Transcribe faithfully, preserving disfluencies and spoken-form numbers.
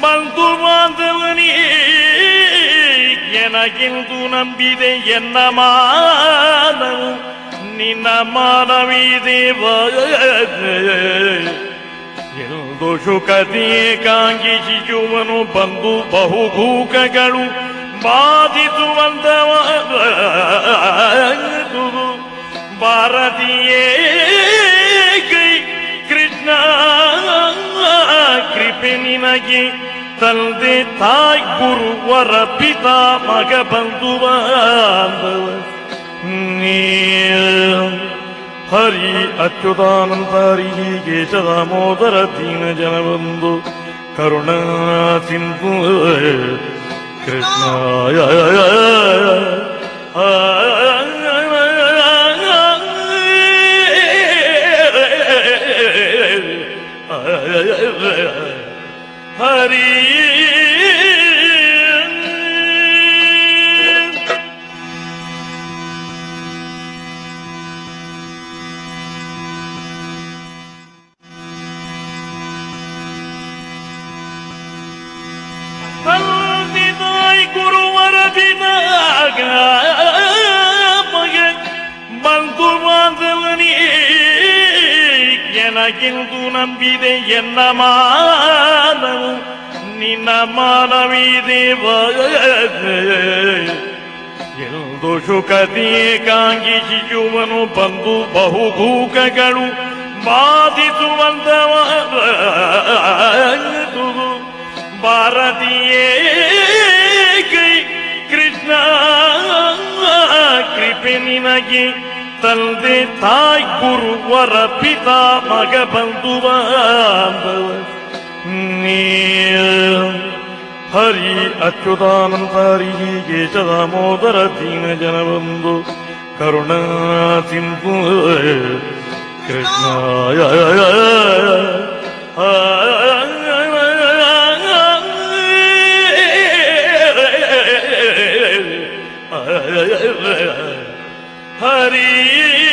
ಬಂಧು ಬಾಂಧವನಿ ಎನಗೆಂದು ನಂಬಿದೆ ಎನ್ನ ಮಾನವು ನಿನ್ನ ಮಾನವೀ ದೇವ ಎಂದು ಶುಕತಿಯೇ ಕಾಂಗಿಸುವನು ಬಂದು ಬಹುಭೂಕಗಳು ಬಾಧಿಸುವಂತವ ಭಾರತೀಯೇ ಕೈ ಕೃಷ್ಣ ಕೃಪೆ ನಿನಗೆ ತಂದೆ ತಾಯಿ ಗುರುವರ ಪಿತಾ ಮಗ ಬಂಧು ಬಾಂಧವ ಹರಿ ಅಚ್ಯುತಾನಂದ ಹರಿ ಕೇಶವ ದಾಮೋದರ ದೀನ ಜನ ಬಂಧು ಕರುಣಾ ಸಿಂಧು ಕೃಷ್ಣ ಹರಿ ತಂದೆ ತಾಯಿ ಗುರುವರ ಬಿದಾಗ ಮಗ ಬಂಧು ಬಾಂಧವನಿ ಎನಗೆಂದು ನಂಬಿದೆ ಎನ್ನ ಮಾನವು ನಿನ್ನ ಮಾನವೀ ದೇವ ಎಂದು ಶುಕತಿಯೇ ಕಾಂಗಿಸುವನು ಬಂದು ಬಹುಭೂಕಗಳು ಬಾಧಿಸುವಂತವ ಭಾರತೀಯೇ ಕೈ ಕೃಷ್ಣ ಕೃಪೆ ನಿನಗೆ ತಂದೆ ತಾಯಿ ಗುರುವರ ಪಿತಾ ಮಗ ಬಂಧು ಬಾಂಧವ ಹರಿ ಅಚ್ಯುತಾನಂದ ಹರಿ ಕೇಶವ ದಾಮೋದರ ದೀನ ಜನ ಬಂಧು ಕರುಣಾ ಸಿಂಧು ಕೃಷ್ಣ ಹರಿ